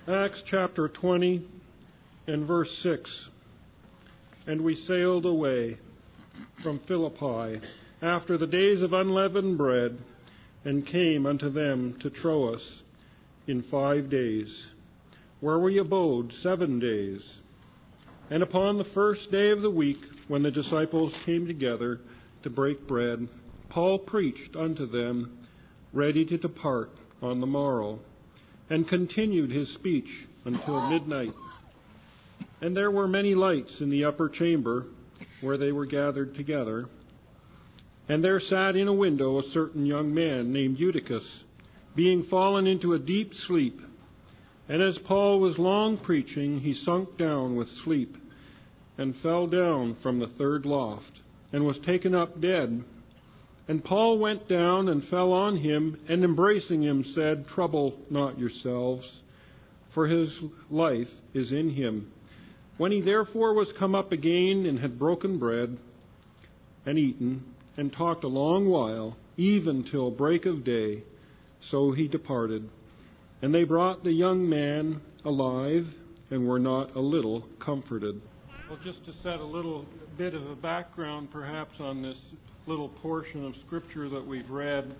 Acts chapter 20 and verse 6. And we sailed away from Philippi after the days of unleavened bread, and came unto them to Troas in 5 days, where we abode 7 days. And upon the first day of the week, when the disciples came together to break bread, Paul preached unto them, ready to depart on the morrow, and continued his speech until midnight. And there were many lights in the upper chamber where they were gathered together. And there sat in a window a certain young man named Eutychus, being fallen into a deep sleep. And as Paul was long preaching, he sunk down with sleep, and fell down from the third loft, and was taken up dead. And Paul went down and fell on him, and embracing him said, Trouble not yourselves, for his life is in him. When he therefore was come up again, and had broken bread, and eaten, and talked a long while, even till break of day, so he departed. And they brought the young man alive, and were not a little comforted. Well, just to set a little bit of a background perhaps on this little portion of Scripture that we've read,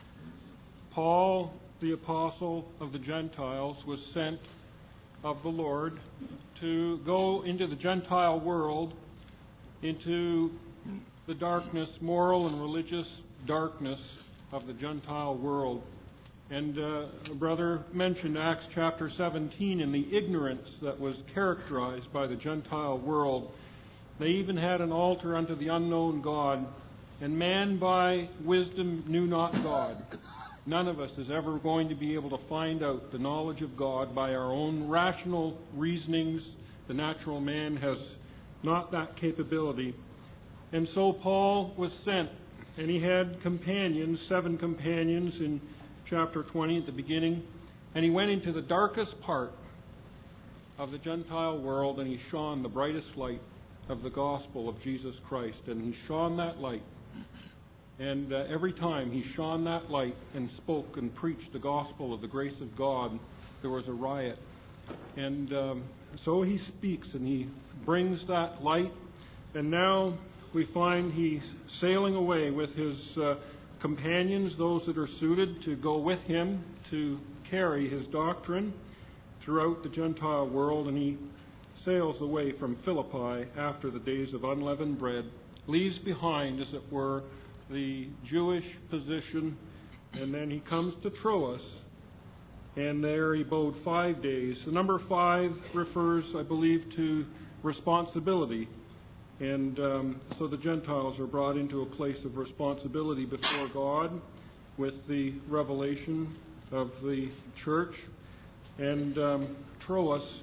Paul, the apostle of the Gentiles, was sent of the Lord to go into the Gentile world, into the darkness, moral and religious darkness of the Gentile world. And a brother mentioned Acts chapter 17 and the ignorance that was characterized by the Gentile world. They even had an altar unto the unknown God, and man by wisdom knew not God. None of us is ever going to be able to find out the knowledge of God by our own rational reasonings. The natural man has not that capability. And so Paul was sent, and he had companions, 7 companions in chapter 20 at the beginning, and he went into the darkest part of the Gentile world, and he shone the brightest light of the gospel of Jesus Christ, and he shone that light. And every time he shone that light and spoke and preached the gospel of the grace of God, there was a riot. And so he speaks and he brings that light, and now we find he's sailing away with his companions, those that are suited to go with him to carry his doctrine throughout the Gentile world, and he sails away from Philippi after the days of unleavened bread, leaves behind, as it were, the Jewish position, and then he comes to Troas, and there he abode 5 days. The number 5 refers, I believe, to responsibility. And so the Gentiles are brought into a place of responsibility before God with the revelation of the church. And Troas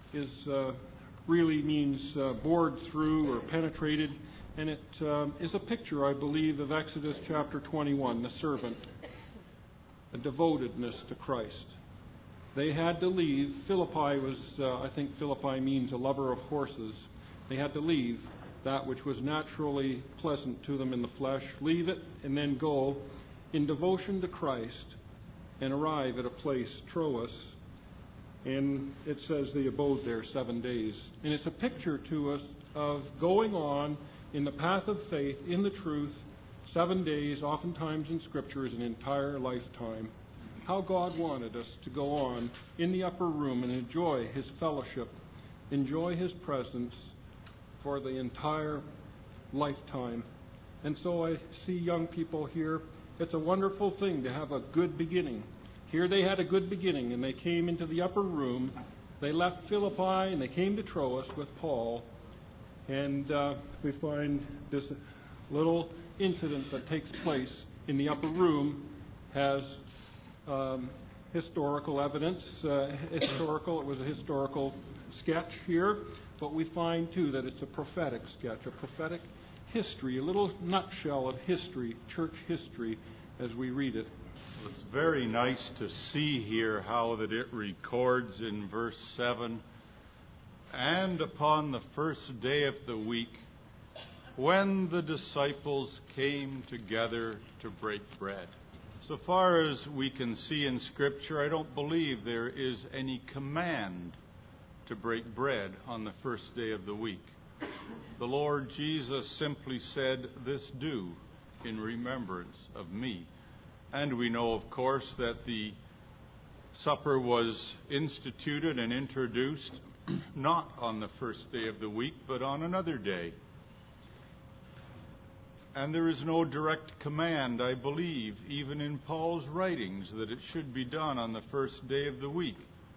really means bored through or penetrated. And it is a picture, I believe, of Exodus chapter 21, the servant, a devotedness to Christ. They had to leave. Philippi was, I think Philippi means a lover of horses. They had to leave that which was naturally pleasant to them in the flesh, leave it, and then go in devotion to Christ and arrive at a place, Troas. And it says they abode there 7 days. And it's a picture to us of going on in the path of faith, in the truth. 7 days, oftentimes in Scripture, is an entire lifetime. How God wanted us to go on in the upper room and enjoy His fellowship, enjoy His presence for the entire lifetime. And so I see young people here. It's a wonderful thing to have a good beginning. Here they had a good beginning, and they came into the upper room. They left Philippi, and they came to Troas with Paul. And we find this little incident that takes place in the upper room has historical evidence. It was a historical sketch here, but we find too that it's a prophetic sketch, a prophetic history, a little nutshell of history, church history, as we read it. It's very nice to see here how that it records in verse 7, and upon the first day of the week, when the disciples came together to break bread. So far as we can see in Scripture, I don't believe there is any command to break bread on the first day of the week. The Lord Jesus simply said, "This do in remembrance of me." And we know, of course, that the supper was instituted and introduced not on the first day of the week, but on another day. And there is no direct command, I believe, even in Paul's writings, that it should be done on the first day of the week.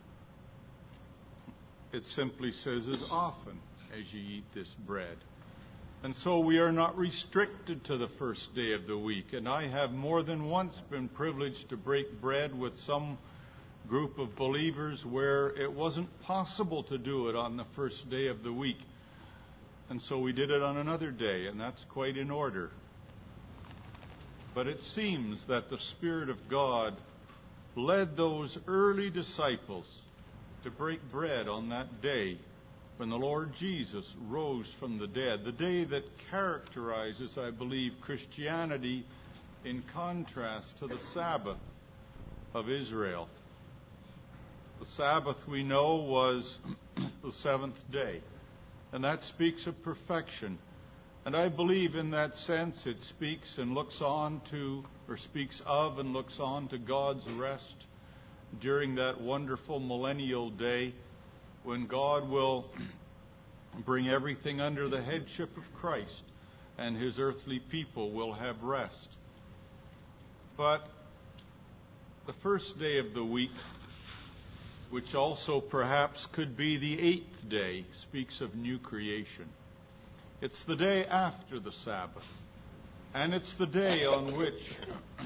It simply says, "as often as ye eat this bread." And so we are not restricted to the first day of the week. And I have more than once been privileged to break bread with some group of believers where it wasn't possible to do it on the first day of the week. And so we did it on another day, and that's quite in order. But it seems that the Spirit of God led those early disciples to break bread on that day when the Lord Jesus rose from the dead, the day that characterizes, I believe, Christianity in contrast to the Sabbath of Israel. The Sabbath, we know, was the seventh day, and that speaks of perfection. And I believe in that sense it speaks and looks on to, or speaks of and looks on to God's rest during that wonderful millennial day when God will bring everything under the headship of Christ and his earthly people will have rest. But the first day of the week, which also perhaps could be the eighth day, speaks of new creation. It's the day after the Sabbath, and it's the day on which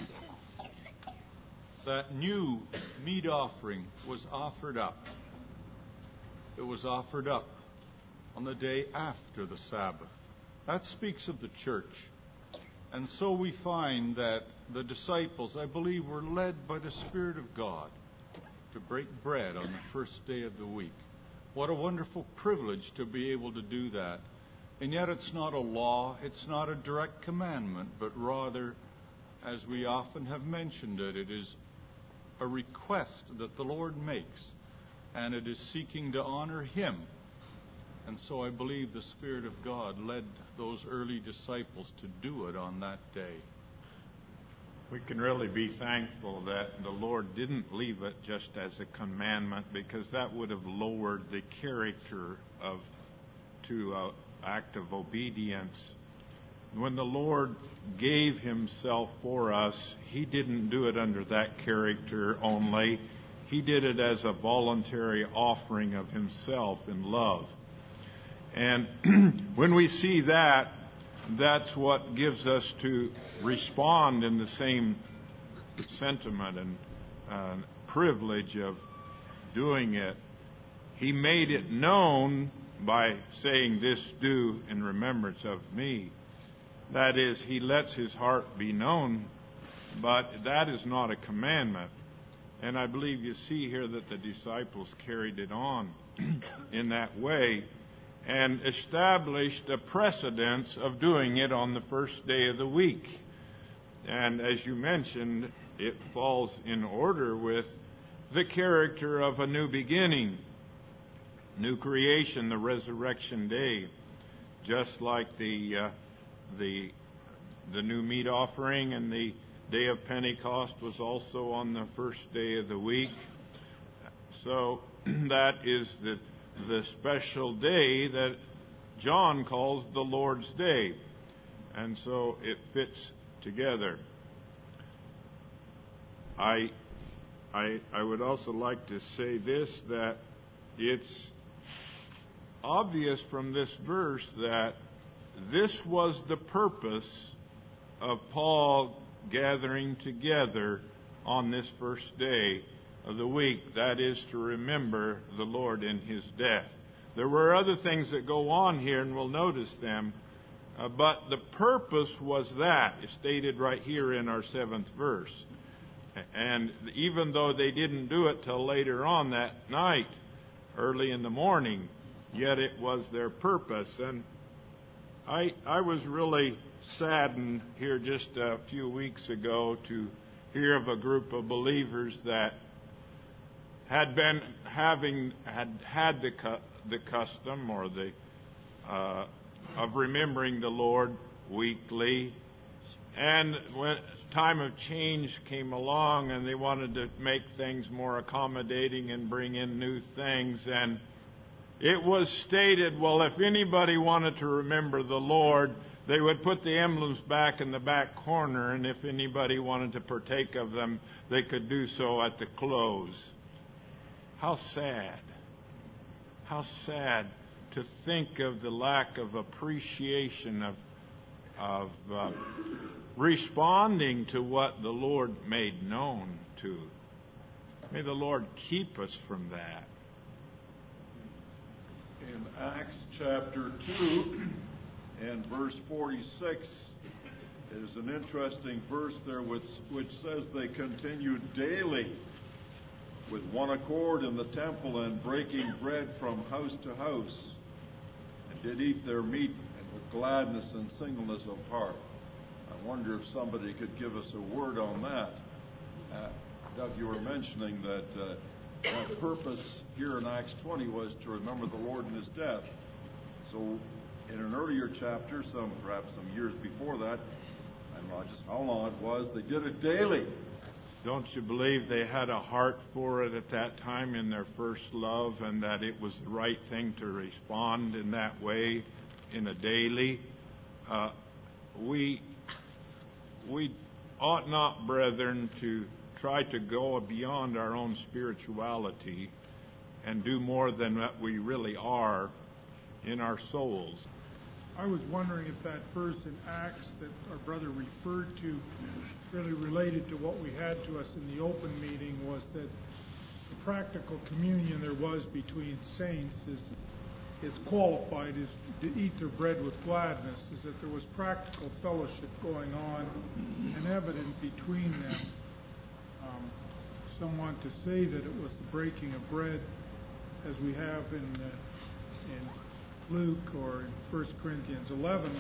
that new meat offering was offered up. It was offered up on the day after the Sabbath. That speaks of the church. And so we find that the disciples, I believe, were led by the Spirit of God to break bread on the first day of the week. What a wonderful privilege to be able to do that. And yet it's not a law, it's not a direct commandment, but rather, as we often have mentioned it, it is a request that the Lord makes, and it is seeking to honor him. And so I believe the Spirit of God led those early disciples to do it on that day. We can really be thankful that the Lord didn't leave it just as a commandment, because that would have lowered the character to an act of obedience. When the Lord gave himself for us, he didn't do it under that character only. He did it as a voluntary offering of himself in love. And when we see that, that's what gives us to respond in the same sentiment and privilege of doing it. He made it known by saying, "This do in remembrance of me." That is, he lets his heart be known, but that is not a commandment. And I believe you see here that the disciples carried it on in that way and established a precedence of doing it on the first day of the week. And as you mentioned, it falls in order with the character of a new beginning, new creation, the resurrection day. Just like the new meat offering and the day of Pentecost was also on the first day of the week. So that is the special day that John calls the Lord's Day. And so it fits together. I would also like to say this, that it's obvious from this verse that this was the purpose of Paul gathering together on this first day of the week. That is to remember the Lord in his death. There were other things that go on here, and we'll notice them. But the purpose was that. It's stated right here in our 7th verse. And even though they didn't do it till later on that night, early in the morning, yet it was their purpose. And I was really saddened here just a few weeks ago to here of a group of believers that had the custom or the of remembering the Lord weekly, and when time of change came along and they wanted to make things more accommodating and bring in new things, and it was stated, well, if anybody wanted to remember the Lord, they would put the emblems back in the back corner, and if anybody wanted to partake of them, they could do so at the close. How sad. How sad to think of the lack of appreciation of responding to what the Lord made known to. May the Lord keep us from that. In Acts chapter 2 and verse 46 is an interesting verse there which says they continued daily with one accord in the temple and breaking bread from house to house, and did eat their meat and with gladness and singleness of heart. I wonder if somebody could give us a word on that. Doug, you were mentioning that that purpose here in Acts 20 was to remember the Lord and His death. So in an earlier chapter, perhaps some years before that, I don't know just how long it was, they did it daily. Don't you believe they had a heart for it at that time in their first love, and that it was the right thing to respond in that way in a daily? We ought not, brethren, to try to go beyond our own spirituality and do more than what we really are in our souls. I was wondering if that verse in Acts that our brother referred to really related to what we had to us in the open meeting, was that the practical communion there was between saints is qualified as to eat their bread with gladness, is that there was practical fellowship going on and evident between them. Some want to say that it was the breaking of bread as we have in Luke or in 1 Corinthians 11.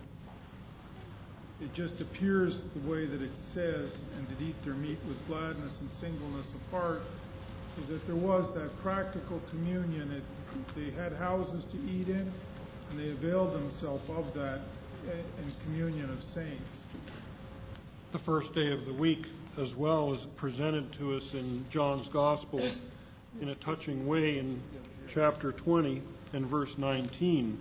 It just appears the way that it says, and to eat their meat with gladness and singleness of heart, is that there was that practical communion. They had houses to eat in, and they availed themselves of that in communion of saints. The first day of the week as well is presented to us in John's Gospel in a touching way in chapter 20 and verse 19.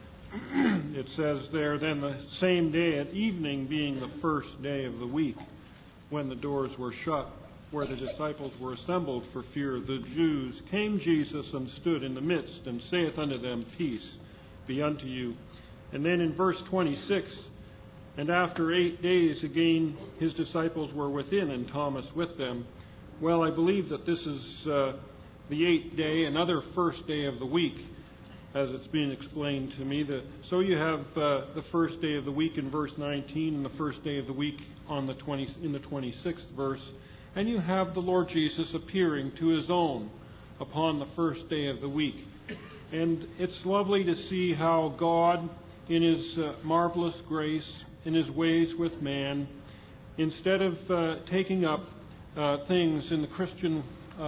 It says there, "Then the same day at evening, being the first day of the week, when the doors were shut, where the disciples were assembled for fear of the Jews, came Jesus and stood in the midst, and saith unto them, Peace be unto you." And then in verse 26, "And after 8 days again his disciples were within, and Thomas with them." Well, I believe that this is the 8th day, another first day of the week, as it's being explained to me. So you have the first day of the week in verse 19, and the first day of the week in the 26th verse. And you have the Lord Jesus appearing to His own upon the first day of the week. And it's lovely to see how God, in His marvelous grace, in His ways with man, instead of taking up things in the Christian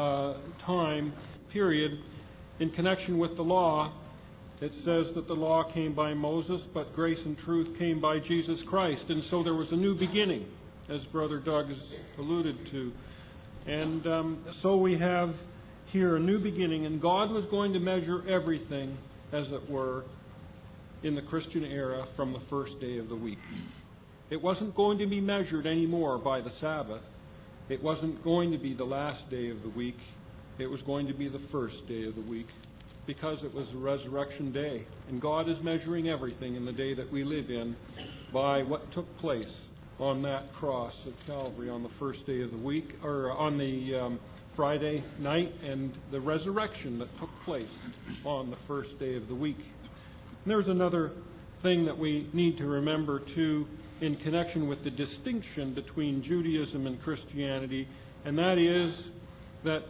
time period in connection with the law, it says that the law came by Moses, but grace and truth came by Jesus Christ. And so there was a new beginning, as Brother Doug has alluded to. And so we have here a new beginning, and God was going to measure everything, as it were, in the Christian era from the first day of the week. It wasn't going to be measured anymore by the Sabbath. It wasn't going to be the last day of the week. It was going to be the first day of the week, because it was the resurrection day. And God is measuring everything in the day that we live in by what took place on that cross of Calvary on the first day of the week, or on the Friday night, and the resurrection that took place on the first day of the week. And there's another thing that we need to remember, too, in connection with the distinction between Judaism and Christianity, and that is that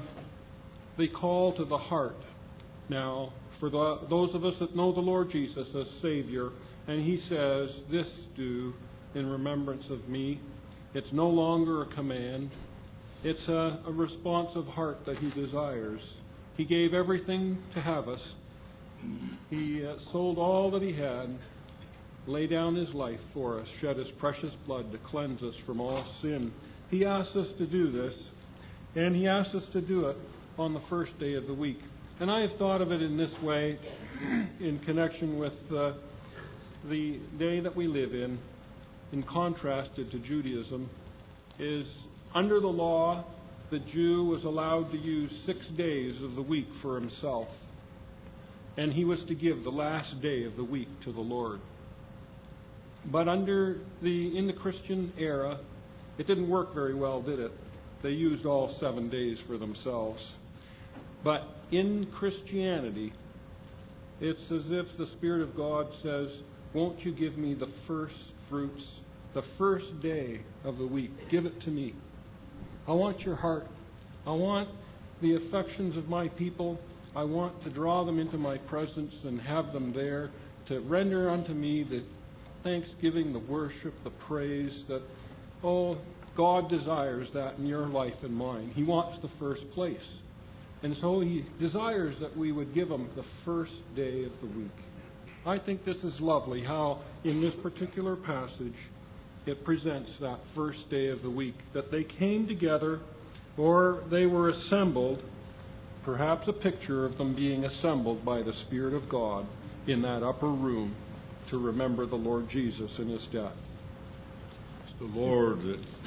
the call to the heart. Now, for those of us that know the Lord Jesus as Savior, and He says, "This do in remembrance of me," It's no longer a command. It's a responsive heart that He desires. He gave everything to have us. He sold all that He had, laid down His life for us, shed His precious blood to cleanse us from all sin. He asks us to do this, and He asks us to do it on the first day of the week. And I have thought of it in this way in connection with the day that we live in contrasted to Judaism, is under the law, the Jew was allowed to use 6 days of the week for himself. And he was to give the last day of the week to the Lord. But in the Christian era, it didn't work very well, did it? They used all 7 days for themselves. But in Christianity, it's as if the Spirit of God says, won't you give me the first fruits, the first day of the week? Give it to me. I want your heart. I want the affections of my people. I want to draw them into my presence and have them there to render unto me the thanksgiving, the worship, the praise that, God desires that in your life and mine. He wants the first place. And so He desires that we would give Him the first day of the week. I think this is lovely how in this particular passage it presents that first day of the week, that they came together or they were assembled, perhaps a picture of them being assembled by the Spirit of God in that upper room to remember the Lord Jesus and His death. It's the Lord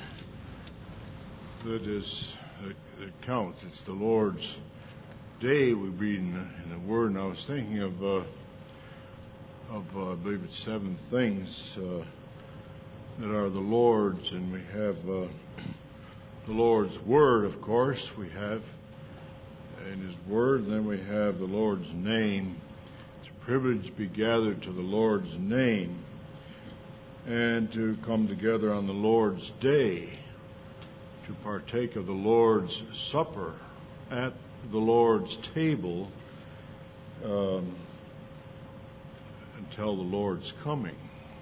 that counts. It's the Lord's day we read in the Word. And I was thinking of I believe it's 7 things that are the Lord's, and we have the Lord's Word, of course, we have in His Word, and then we have the Lord's name. It's a privilege to be gathered to the Lord's name and to come together on the Lord's day to partake of the Lord's Supper at the Lord's table until the Lord's coming.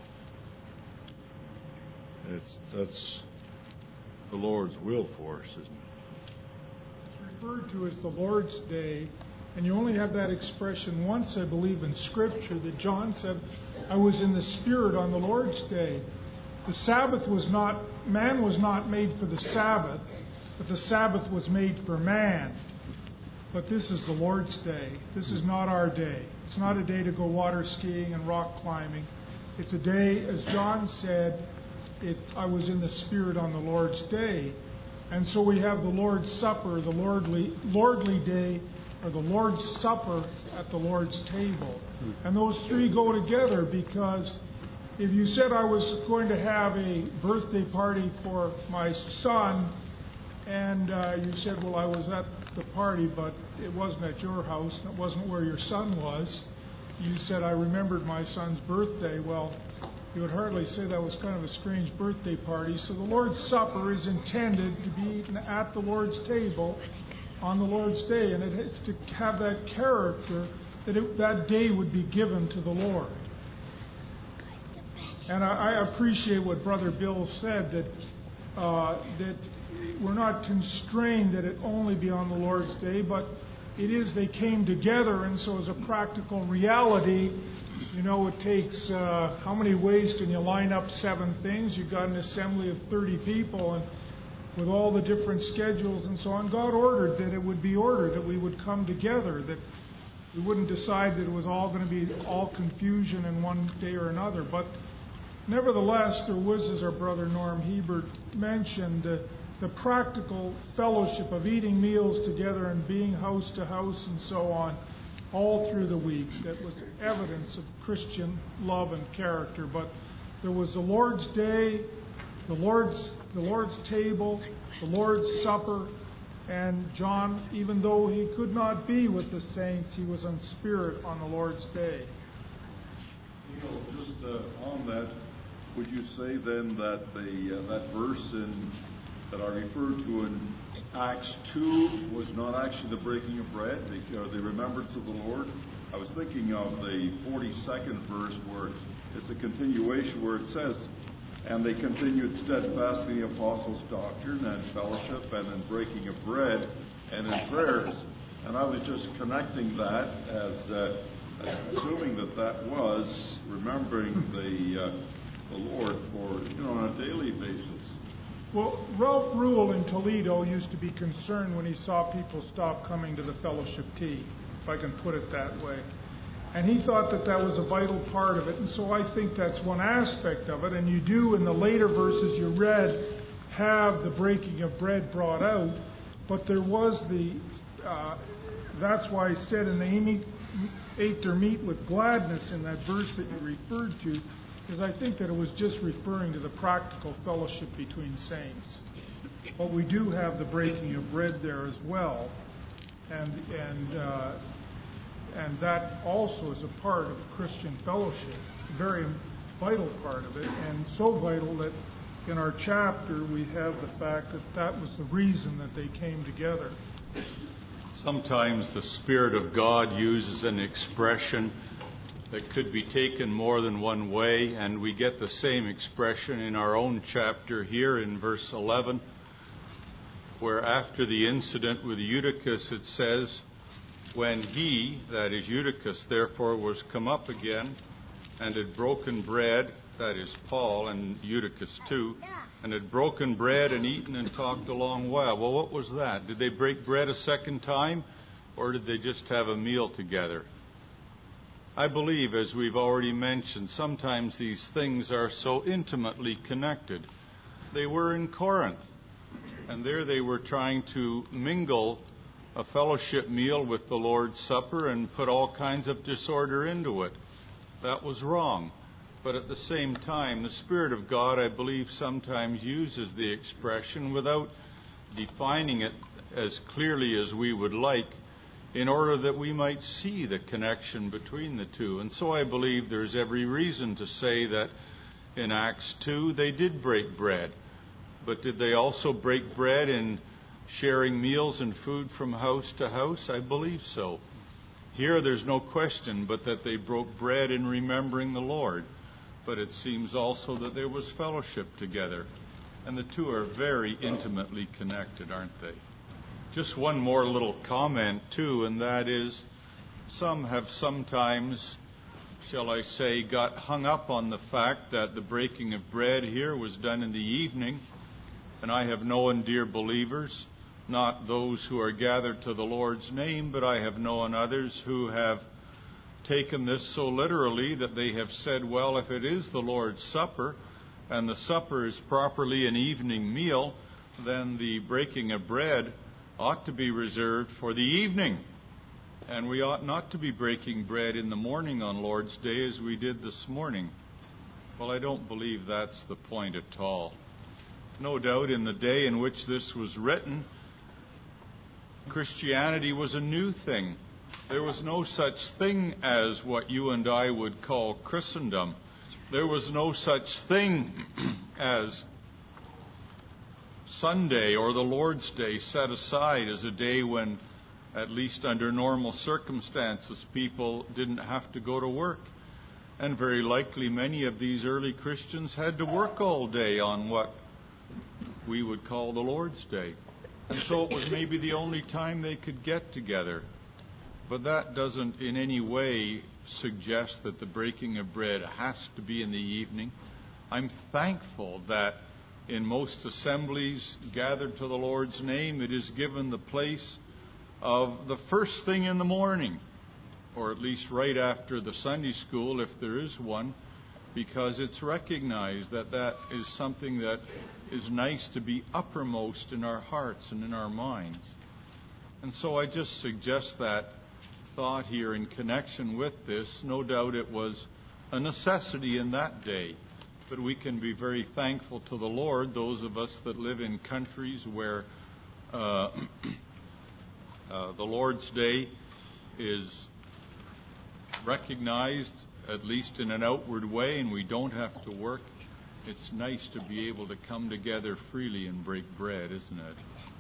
That's the Lord's will for us, isn't it? It's referred to as the Lord's Day, and you only have that expression once, I believe, in Scripture, that John said, I was in the Spirit on the Lord's Day. The Sabbath man was not made for the Sabbath, but the Sabbath was made for man. But this is the Lord's Day. This is not our day. It's not a day to go water skiing and rock climbing. It's a day, as John said, I was in the Spirit on the Lord's Day. And so we have the Lord's Supper, the Lordly Day, or the Lord's Supper at the Lord's table. And those three go together, because if you said I was going to have a birthday party for my son, and you said, well, I was at the party, but it wasn't at your house, and it wasn't where your son was. You said, I remembered my son's birthday. Well, you would hardly say that was kind of a strange birthday party. So the Lord's Supper is intended to be eaten at the Lord's table on the Lord's day, and it's to have that character that that day would be given to the Lord. And I appreciate what Brother Bill said, that we're not constrained that it only be on the Lord's day, but it is they came together, and so as a practical reality, it takes, how many ways can you line up 7 things? You've got an assembly of 30 people, and with all the different schedules and so on, God ordered that it would be ordered, that we would come together, that we wouldn't decide that it was all going to be all confusion in one day or another. But nevertheless, there was, as our brother Norm Hebert mentioned, the practical fellowship of eating meals together and being house to house and so on, all through the week. That was evidence of Christian love and character. But there was the Lord's Day, the Lord's table, the Lord's Supper, and John, even though he could not be with the saints, he was in spirit on the Lord's Day. Just on that, would you say then that that verse that I referred to in Acts 2 was not actually the breaking of bread, the remembrance of the Lord? I was thinking of the 42nd verse where it's a continuation where it says, And they continued steadfastly in the apostles' doctrine and fellowship and in breaking of bread and in prayers. And I was just connecting that as assuming that was remembering the Lord for, on a daily basis. Well, Ralph Rule in Toledo used to be concerned when he saw people stop coming to the fellowship tea, if I can put it that way. And he thought that was a vital part of it. And so I think that's one aspect of it. And you do, in the later verses you read, have the breaking of bread brought out. But there was that's why I said, and they ate their meat with gladness in that verse that you referred to, because I think that it was just referring to the practical fellowship between saints. But we do have the breaking of bread there as well. And that also is a part of Christian fellowship, a very vital part of it, and so vital that in our chapter we have the fact that was the reason that they came together. Sometimes the Spirit of God uses an expression that could be taken more than one way, and we get the same expression in our own chapter here in verse 11, where after the incident with Eutychus it says, when he, that is Eutychus, therefore was come up again and had broken bread, that is Paul and Eutychus too, and had broken bread and eaten and talked a long while. Well, what was that? Did they break bread a second time, or did they just have a meal together? I believe, as we've already mentioned, sometimes these things are so intimately connected. They were in Corinth, and there they were trying to mingle a fellowship meal with the Lord's Supper and put all kinds of disorder into it. That was wrong. But at the same time, the Spirit of God, I believe, sometimes uses the expression without defining it as clearly as we would like, in order that we might see the connection between the two. And so I believe there's every reason to say that in Acts 2 they did break bread. But did they also break bread in sharing meals and food from house to house? I believe so. Here there's no question but that they broke bread in remembering the Lord. But it seems also that there was fellowship together. And the two are very intimately connected, aren't they? Just one more little comment, too, and that is, some have sometimes, shall I say, got hung up on the fact that the breaking of bread here was done in the evening. And I have known, dear believers, not those who are gathered to the Lord's name, but I have known others who have taken this so literally that they have said, well, if it is the Lord's Supper, and the supper is properly an evening meal, then the breaking of bread ought to be reserved for the evening. And we ought not to be breaking bread in the morning on Lord's Day as we did this morning. Well, I don't believe that's the point at all. No doubt in the day in which this was written, Christianity was a new thing. There was no such thing as what you and I would call Christendom. There was no such thing as Sunday or the Lord's Day set aside as a day when, at least under normal circumstances, people didn't have to go to work. And very likely many of these early Christians had to work all day on what we would call the Lord's Day. And so it was maybe the only time they could get together. But that doesn't in any way suggest that the breaking of bread has to be in the evening. I'm thankful that in most assemblies gathered to the Lord's name, it is given the place of the first thing in the morning, or at least right after the Sunday school, if there is one, because it's recognized that that is something that is nice to be uppermost in our hearts and in our minds. And so I just suggest that thought here in connection with this. No doubt it was a necessity in that day, but we can be very thankful to the Lord, those of us that live in countries where the Lord's Day is recognized, at least in an outward way, and we don't have to work. It's nice to be able to come together freely and break bread, isn't it?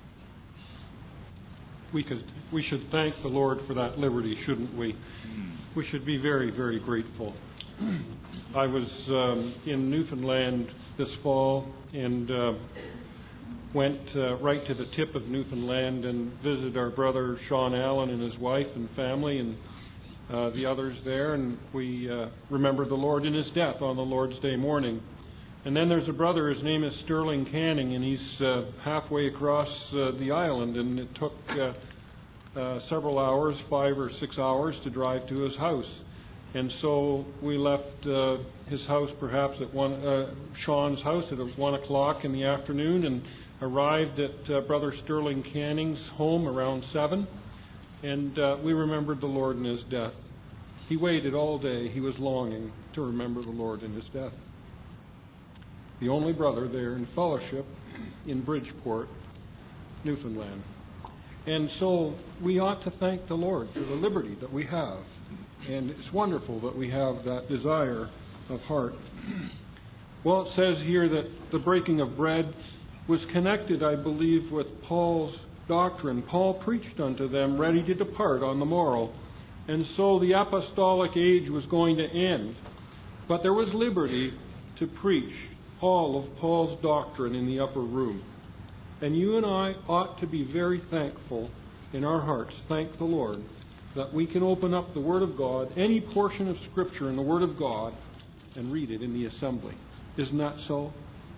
We should thank the Lord for that liberty, shouldn't we? We should be very, very grateful. I was in Newfoundland this fall and went right to the tip of Newfoundland and visited our brother Sean Allen and his wife and family and the others there, and we remembered the Lord in his death on the Lord's Day morning. And then there's a brother, his name is Sterling Canning, and he's halfway across the island, and it took several hours, 5 or 6 hours, to drive to his house. And so we left his house perhaps at Sean's house at 1 o'clock in the afternoon, and arrived at Brother Sterling Canning's home around 7. And we remembered the Lord in his death. He waited all day. He was longing to remember the Lord in his death. The only brother there in fellowship in Bridgeport, Newfoundland. And so we ought to thank the Lord for the liberty that we have. And it's wonderful that we have that desire of heart. Well, it says here that the breaking of bread was connected, I believe, with Paul's doctrine. Paul preached unto them, ready to depart on the morrow. And so the apostolic age was going to end. But there was liberty to preach all of Paul's doctrine in the upper room. And you and I ought to be very thankful in our hearts, thank the Lord, that we can open up the Word of God, any portion of Scripture in the Word of God, and read it in the assembly. Isn't that so?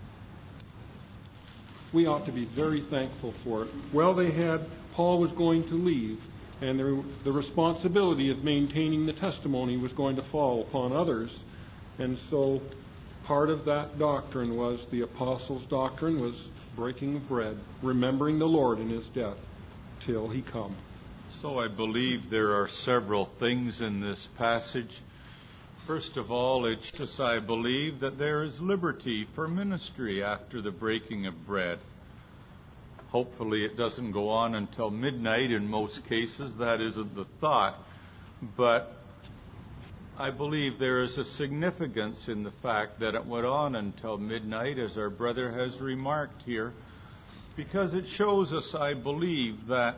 We ought to be very thankful for it. Well, Paul was going to leave, and the responsibility of maintaining the testimony was going to fall upon others. And so part of that doctrine was, the apostles' doctrine was breaking of bread, remembering the Lord in his death till he come. So I believe there are several things in this passage. First of all, it's just I believe that there is liberty for ministry after the breaking of bread. Hopefully it doesn't go on until midnight in most cases. That isn't the thought. But I believe there is a significance in the fact that it went on until midnight, as our brother has remarked here, because it shows us, I believe, that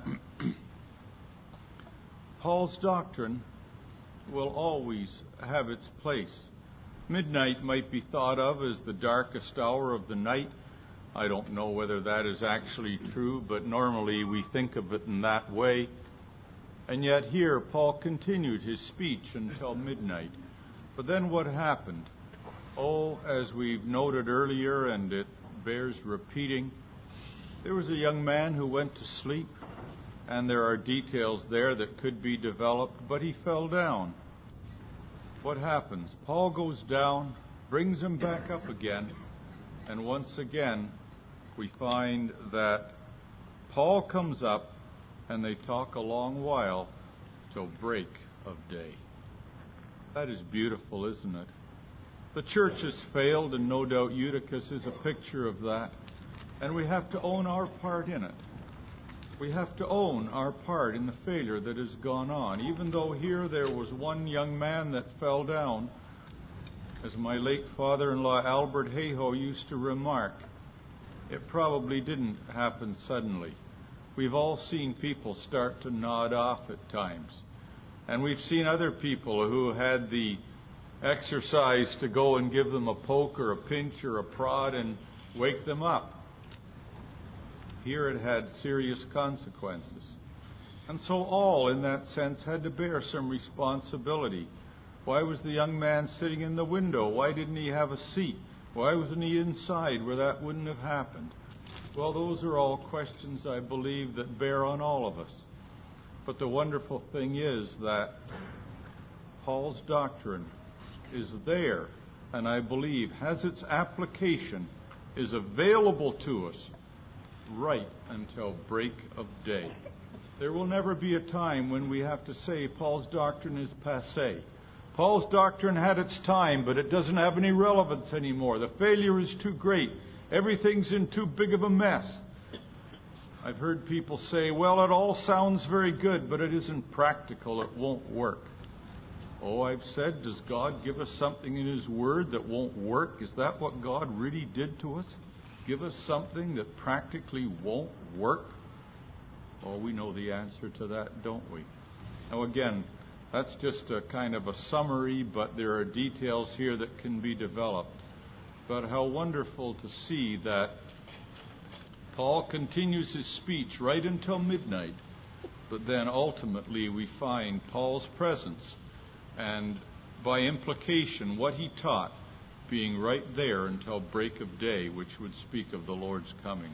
Paul's doctrine will always have its place. Midnight might be thought of as the darkest hour of the night. I don't know whether that is actually true, but normally we think of it in that way. And yet here, Paul continued his speech until midnight. But then what happened? Oh, as we've noted earlier, and it bears repeating, there was a young man who went to sleep, and there are details there that could be developed, but he fell down. What happens? Paul goes down, brings him back up again, and once again we find that Paul comes up, and they talk a long while till break of day. That is beautiful, isn't it? The church has failed, and no doubt Eutychus is a picture of that. And we have to own our part in it. We have to own our part in the failure that has gone on. Even though here there was one young man that fell down, as my late father-in-law Albert Hayhoe used to remark, it probably didn't happen suddenly. We've all seen people start to nod off at times. And we've seen other people who had the exercise to go and give them a poke or a pinch or a prod and wake them up. Here it had serious consequences. And so all, in that sense, had to bear some responsibility. Why was the young man sitting in the window? Why didn't he have a seat? Why wasn't he inside where that wouldn't have happened? Well, those are all questions, I believe, that bear on all of us. But the wonderful thing is that Paul's doctrine is there, and I believe has its application, is available to us right until break of day. There will never be a time when we have to say Paul's doctrine is passé. Paul's doctrine had its time, but it doesn't have any relevance anymore. The failure is too great. Everything's in too big of a mess. I've heard people say, well, it all sounds very good, but it isn't practical. It won't work. Oh, I've said, does God give us something in His Word that won't work? Is that what God really did to us? Give us something that practically won't work? Oh, we know the answer to that, don't we? Now again, That's just a kind of a summary, but there are details here that can be developed. But how wonderful to see that Paul continues his speech right until midnight, but then ultimately we find Paul's presence, and by implication what he taught, being right there until break of day, which would speak of the Lord's coming.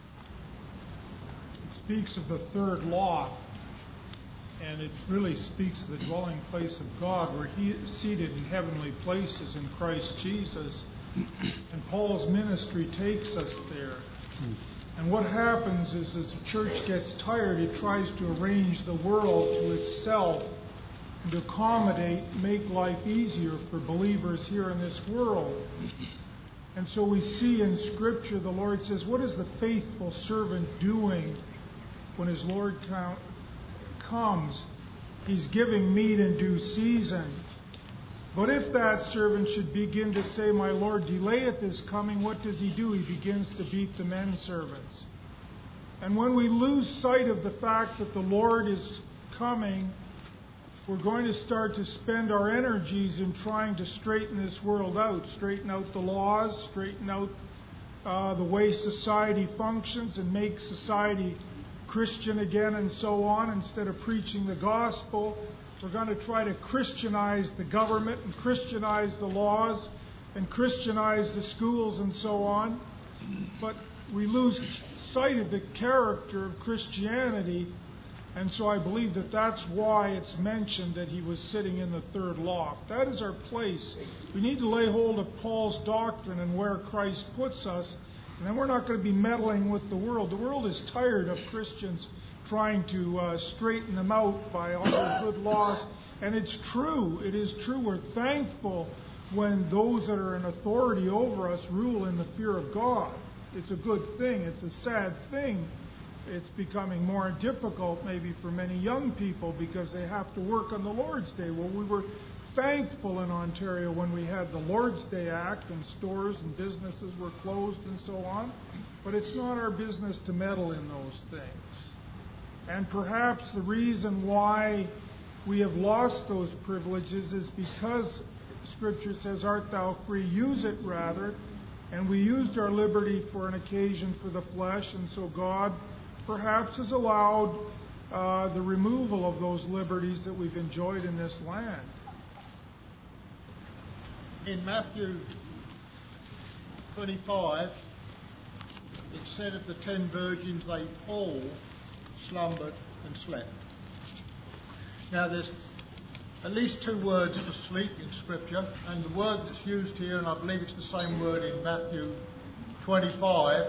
It speaks of the third law, and it really speaks of the dwelling place of God, where He is seated in heavenly places in Christ Jesus. And Paul's ministry takes us there. And what happens is, as the church gets tired, it tries to arrange the world to itself and to accommodate, make life easier for believers here in this world. And so we see in Scripture, the Lord says, what is the faithful servant doing when his Lord comes? He's giving meat in due season. But if that servant should begin to say, my Lord delayeth his coming, what does he do? He begins to beat the men servants. And when we lose sight of the fact that the Lord is coming, we're going to start to spend our energies in trying to straighten this world out, straighten out the laws, straighten out the way society functions, and make society Christian again and so on. Instead of preaching the gospel, we're going to try to Christianize the government and Christianize the laws and Christianize the schools and so on. But we lose sight of the character of Christianity, and so I believe that that's why it's mentioned that he was sitting in the third loft. That is our place. We need to lay hold of Paul's doctrine and where Christ puts us, and then we're not going to be meddling with the world. The world is tired of Christians trying to straighten them out by all the good laws. And it's true. It is true. We're thankful when those that are in authority over us rule in the fear of God. It's a good thing. It's a sad thing. It's becoming more difficult maybe for many young people because they have to work on the Lord's Day. Well, we were thankful in Ontario when we had the Lord's Day Act and stores and businesses were closed and so on. But it's not our business to meddle in those things. And perhaps the reason why we have lost those privileges is because Scripture says, art thou free? Use it rather. And we used our liberty for an occasion for the flesh, and so God perhaps has allowed the removal of those liberties that we've enjoyed in this land. In Matthew 25, it said of the 10 virgins, they all slumbered and slept. Now there's at least 2 words for sleep in Scripture, and the word that's used here, and I believe it's the same word in Matthew 25,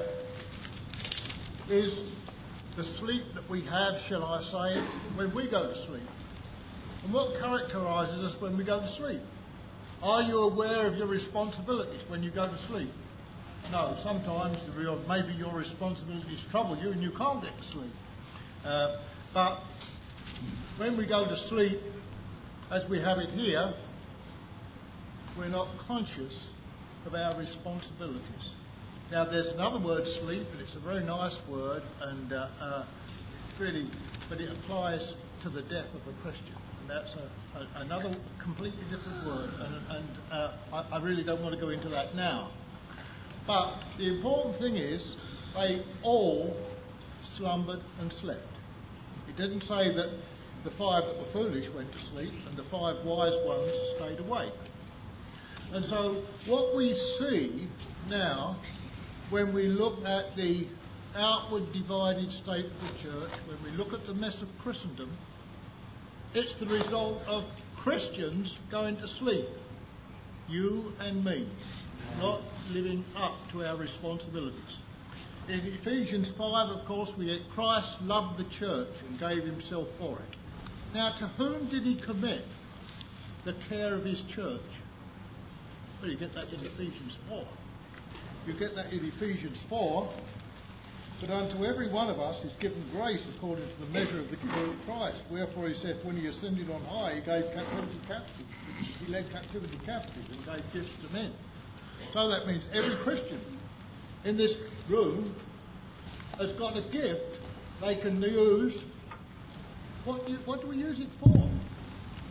is the sleep that we have, shall I say, when we go to sleep. And what characterises us when we go to sleep? Are you aware of your responsibilities when you go to sleep? No, sometimes maybe your responsibilities trouble you and you can't get to sleep. But when we go to sleep, as we have it here, we're not conscious of our responsibilities. Now, there's another word, sleep, and it's a very nice word, and but it applies to the death of the Christian, and that's another completely different word, and I really don't want to go into that now. But the important thing is, they all slumbered and slept. It didn't say that the 5 that were foolish went to sleep and the 5 wise ones stayed awake. And so what we see now, when we look at the outward divided state of the church, when we look at the mess of Christendom, it's the result of Christians going to sleep. You and me, not living up to our responsibilities. In Ephesians 5, of course, we get Christ loved the church and gave himself for it. Now, to whom did he commit the care of his church? Well, you get that in Ephesians 4. You get that in Ephesians 4. But unto every one of us is given grace according to the measure of the care of Christ. Wherefore he said, when he ascended on high, he gave captivity captive. He led captivity captive and gave gifts to men. So that means every Christian in this room has got a gift they can use. What do we use it for?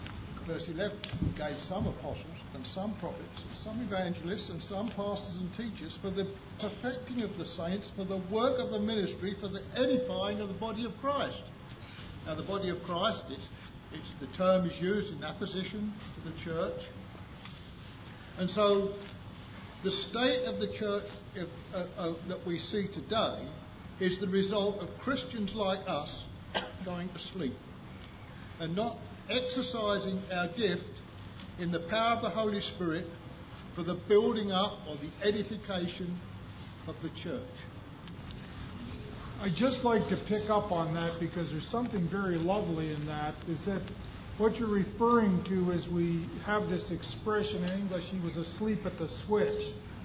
verse 11, He gave some apostles and some prophets and some evangelists and some pastors and teachers for the perfecting of the saints, for the work of the ministry, for the edifying of the body of Christ. Now, the body of Christ, the term is used in apposition to the church. And so the state of the church that we see today is the result of Christians like us going to sleep and not exercising our gift in the power of the Holy Spirit for the building up or the edification of the church. I'd just like to pick up on that because there's something very lovely in that, is that what you're referring to is we have this expression in English, he was asleep at the switch.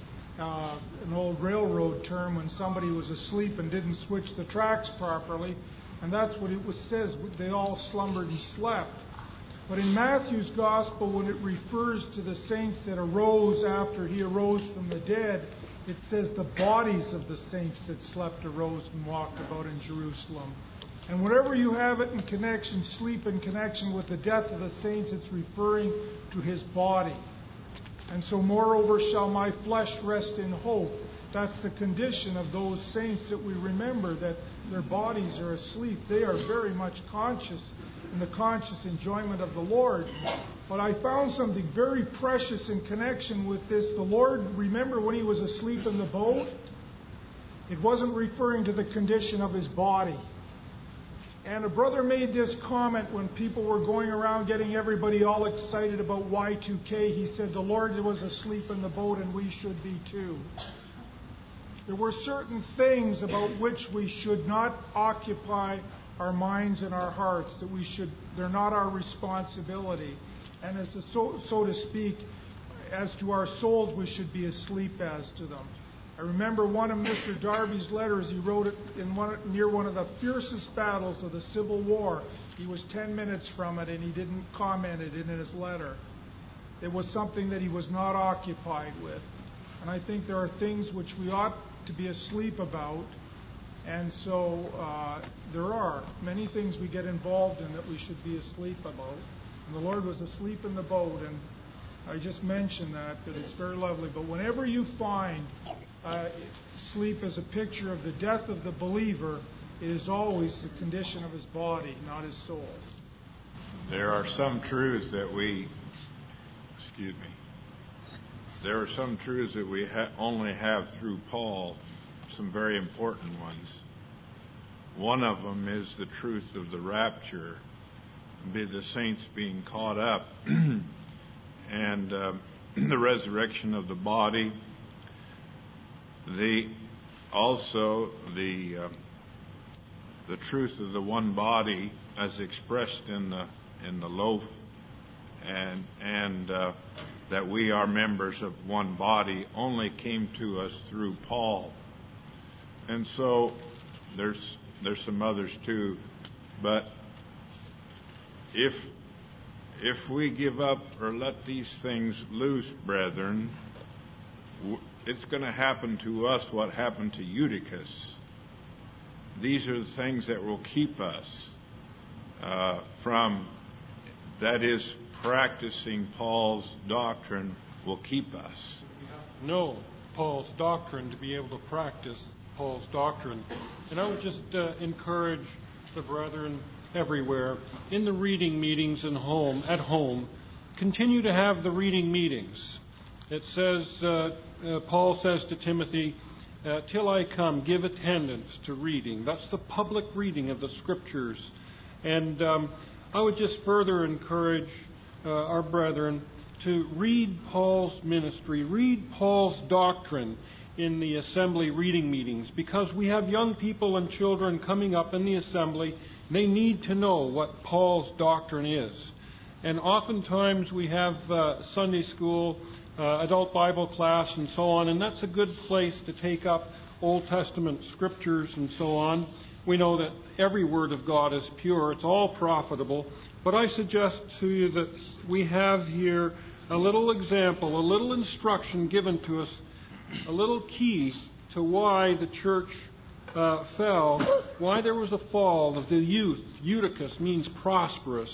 An old railroad term when somebody was asleep and didn't switch the tracks properly. And that's what it says, they all slumbered and slept. But in Matthew's Gospel, when it refers to the saints that arose after he arose from the dead, it says the bodies of the saints that slept arose and walked about in Jerusalem. And whenever you have it in connection, sleep in connection with the death of the saints, it's referring to his body. And so, moreover, shall my flesh rest in hope. That's the condition of those saints that we remember, that their bodies are asleep. They are very much conscious in the conscious enjoyment of the Lord. But I found something very precious in connection with this. The Lord, remember when he was asleep in the boat? It wasn't referring to the condition of his body. And a brother made this comment when people were going around getting everybody all excited about Y2K. He said the Lord was asleep in the boat and we should be too. There were certain things about which we should not occupy our minds and our hearts, that they're not our responsibility. And as so to speak, as to our souls, we should be asleep as to them. I remember one of Mr. Darby's letters, he wrote it near one of the fiercest battles of the Civil War. He was 10 minutes from it and he didn't comment it in his letter. It was something that he was not occupied with. And I think there are things which we ought to be asleep about. And so there are many things we get involved in that we should be asleep about. And the Lord was asleep in the boat, and I just mentioned that it's very lovely. But whenever you find sleep as a picture of the death of the believer, it is always the condition of his body, not his soul. There are some truths that we only have through Paul, some very important ones. One of them is the truth of the rapture, be the saints being caught up, and the resurrection of the body. Also the truth of the one body as expressed in the loaf, and that we are members of one body only came to us through Paul. And so there's some others too, but if we give up or let these things loose, brethren, it's going to happen to us what happened to Eutychus. These are the things that will keep us that is, practicing Paul's doctrine will keep us. Know Paul's doctrine to be able to practice Paul's doctrine. And I would just encourage the brethren everywhere in the reading meetings at home, continue to have the reading meetings. It says, Paul says to Timothy, till I come, give attendance to reading. That's the public reading of the Scriptures. And I would just further encourage our brethren to read Paul's ministry, read Paul's doctrine in the assembly reading meetings, because we have young people and children coming up in the assembly. They need to know what Paul's doctrine is. And oftentimes we have Sunday school, adult Bible class, and so on, and that's a good place to take up Old Testament scriptures and so on. We know that every word of God is pure. It's all profitable. But I suggest to you that we have here a little example, a little instruction given to us, a little key to why the church fell, why there was a fall of the youth. Eutychus means prosperous.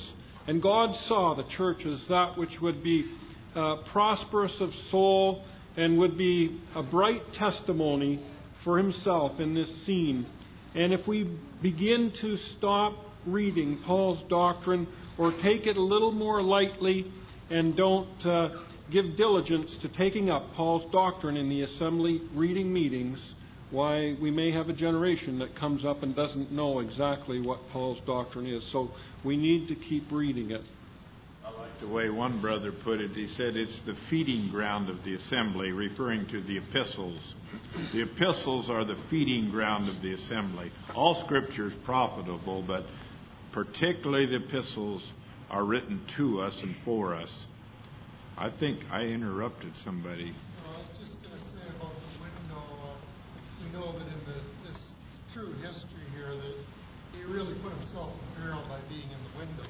And God saw the church as that which would be prosperous of soul and would be a bright testimony for Himself in this scene. And if we begin to stop reading Paul's doctrine or take it a little more lightly and don't give diligence to taking up Paul's doctrine in the assembly reading meetings, why, we may have a generation that comes up and doesn't know exactly what Paul's doctrine is. So we need to keep reading it. I like the way one brother put it. He said it's the feeding ground of the assembly, referring to the epistles. The epistles are the feeding ground of the assembly. All Scripture is profitable, but particularly the epistles are written to us and for us. I think I interrupted somebody. I was just going to say about the window. We know that in this true history here that he really put himself in peril by being in the window.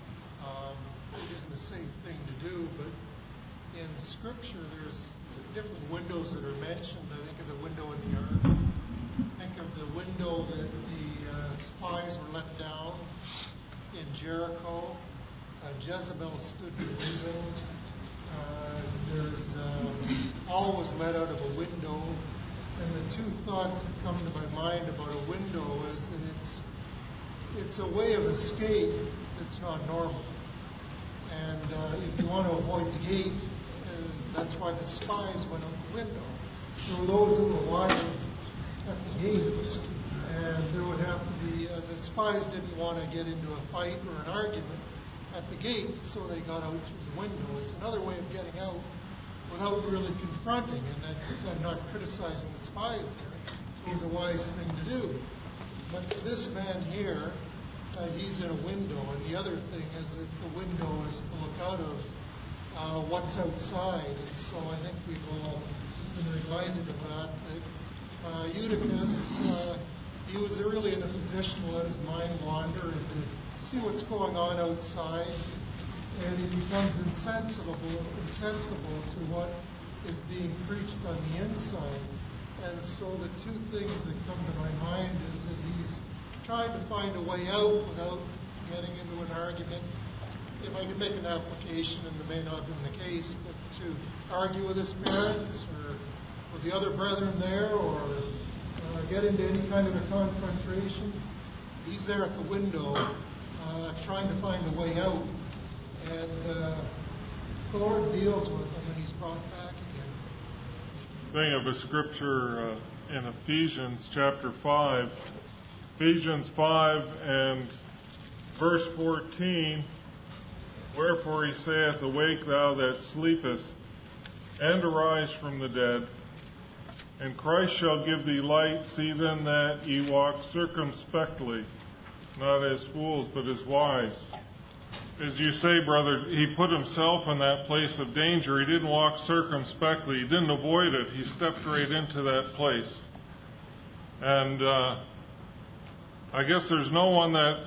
It isn't a safe thing to do, but in Scripture there's different windows that are mentioned. I think of the window in the ark. Think of the window that the spies were let down in Jericho. Jezebel stood in the window. There's always let out of a window. And the two thoughts that come to my mind about a window is that it's a way of escape that's not normal. And if you want to avoid the gate, that's why the spies went out the window. There were those that were watching at the gates, and there would have to be, the spies didn't want to get into a fight or an argument at the gate, so they got out through the window. It's another way of getting out without really confronting, and I'm not criticizing the spies there. It was a wise thing to do. But this man here, he's in a window, and the other thing is that the window is to look out of what's outside. And so I think we've all been reminded of that Eutychus, he was really in a position to let his mind wander and to see what's going on outside, and he becomes insensible to what is being preached on the inside. And so the two things that come to my mind is that he's trying to find a way out without getting into an argument. If I could make an application, and it may not have been the case, but to argue with his parents or with the other brethren there, or get into any kind of a confrontation, he's there at the window trying to find a way out. And the Lord deals with him, and he's brought back again. Thing of a scripture in Ephesians chapter 5. Ephesians 5 and verse 14, wherefore he saith, awake thou that sleepest, and arise from the dead, and Christ shall give thee light. See then that ye walk circumspectly, not as fools, but as wise. As you say, brother, he put himself in that place of danger. He didn't walk circumspectly. He didn't avoid it. He stepped right into that place. And I guess there's no one that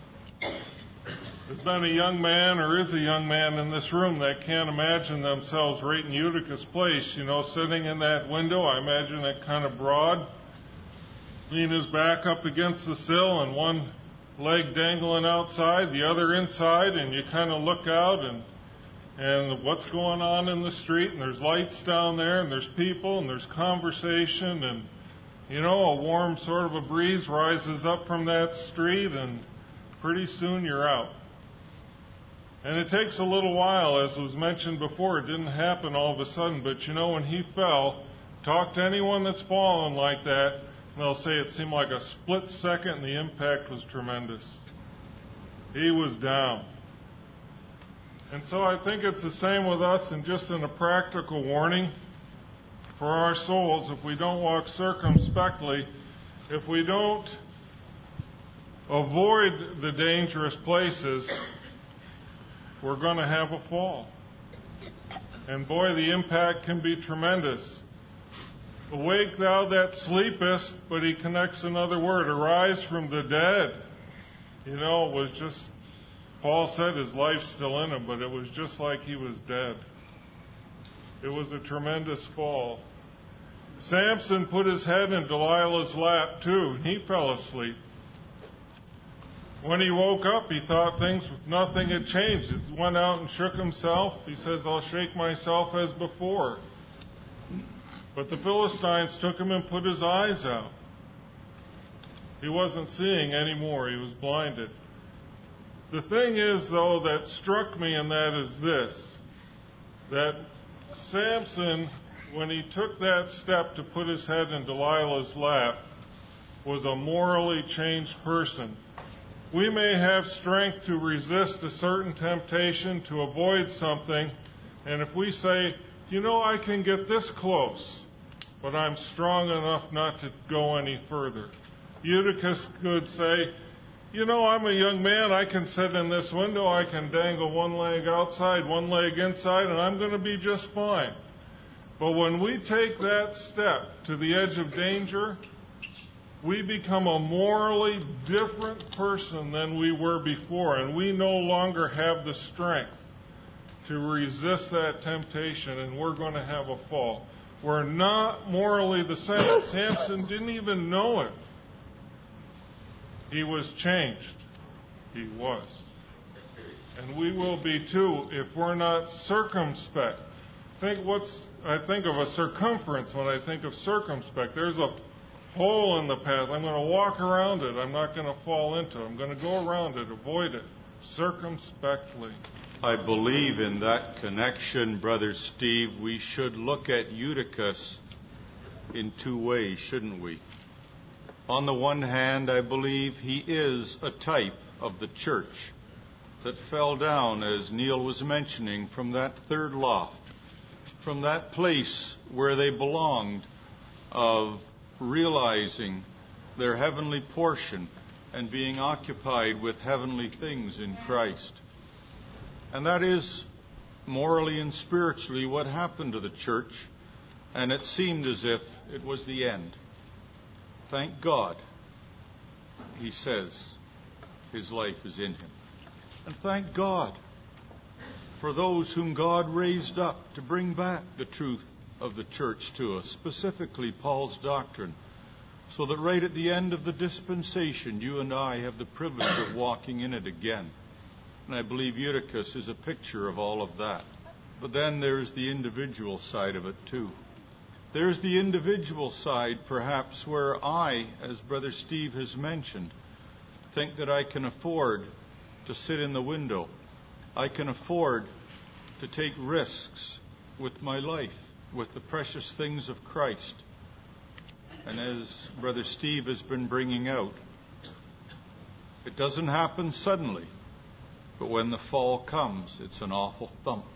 has been a young man or is a young man in this room that can't imagine themselves right in Eutychus' place, sitting in that window. I imagine it kind of broad, lean his back up against the sill and one leg dangling outside, the other inside, and you kind of look out and what's going on in the street, and there's lights down there, and there's people, and there's conversation, and a warm sort of a breeze rises up from that street, and pretty soon you're out. And it takes a little while, as was mentioned before. It didn't happen all of a sudden, but when he fell, talk to anyone that's fallen like that, and they'll say it seemed like a split second, and the impact was tremendous. He was down. And so I think it's the same with us, and just in a practical warning for our souls, if we don't walk circumspectly, if we don't avoid the dangerous places, we're going to have a fall. And boy, the impact can be tremendous. Awake thou that sleepest, but he connects another word, arise from the dead. It was just, Paul said his life's still in him, but it was just like he was dead. It was a tremendous fall. Samson put his head in Delilah's lap too, and he fell asleep. When he woke up, he thought nothing had changed. He went out and shook himself. He says, I'll shake myself as before. But the Philistines took him and put his eyes out. He wasn't seeing anymore. He was blinded. The thing is, though, that struck me in that is this, that Samson, when he took that step to put his head in Delilah's lap, was a morally changed person. We may have strength to resist a certain temptation, to avoid something, and if we say, I can get this close, but I'm strong enough not to go any further. Eutychus could say, I'm a young man, I can sit in this window, I can dangle one leg outside, one leg inside, and I'm going to be just fine. But when we take that step to the edge of danger, we become a morally different person than we were before, and we no longer have the strength to resist that temptation, and we're going to have a fall. We're not morally the same. Samson didn't even know it. He was changed. He was. And we will be too if we're not circumspect. I think of a circumference when I think of circumspect. There's a hole in the path. I'm going to walk around it. I'm not going to fall into it. I'm going to go around it, avoid it, circumspectly. I believe in that connection, Brother Steve. We should look at Eutychus in two ways, shouldn't we? On the one hand, I believe he is a type of the church that fell down, as Neil was mentioning, from that third loft, from that place where they belonged, of realizing their heavenly portion and being occupied with heavenly things in Christ. And that is morally and spiritually what happened to the church, and it seemed as if it was the end. Thank God, he says, his life is in him. And thank God for those whom God raised up to bring back the truth of the church to us, specifically Paul's doctrine, so that right at the end of the dispensation, you and I have the privilege of walking in it again. And I believe Eutychus is a picture of all of that. But then there's the individual side of it too. There's the individual side, perhaps, where I, as Brother Steve has mentioned, think that I can afford to sit in the window. I can afford to take risks with my life, with the precious things of Christ. And as Brother Steve has been bringing out, it doesn't happen suddenly, but when the fall comes, it's an awful thump.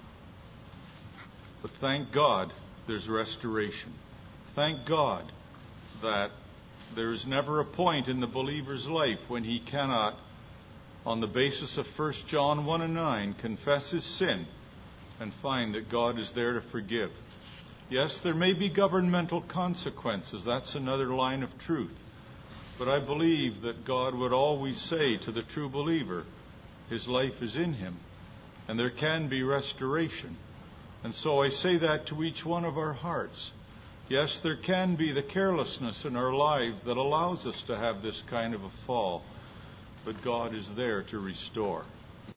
But thank God there's restoration. Thank God that there's never a point in the believer's life when he cannot, on the basis of 1 John 1:9, confess his sin and find that God is there to forgive. Yes, there may be governmental consequences. That's another line of truth. But I believe that God would always say to the true believer, his life is in him, and there can be restoration. And so I say that to each one of our hearts. Yes, there can be the carelessness in our lives that allows us to have this kind of a fall, but God is there to restore.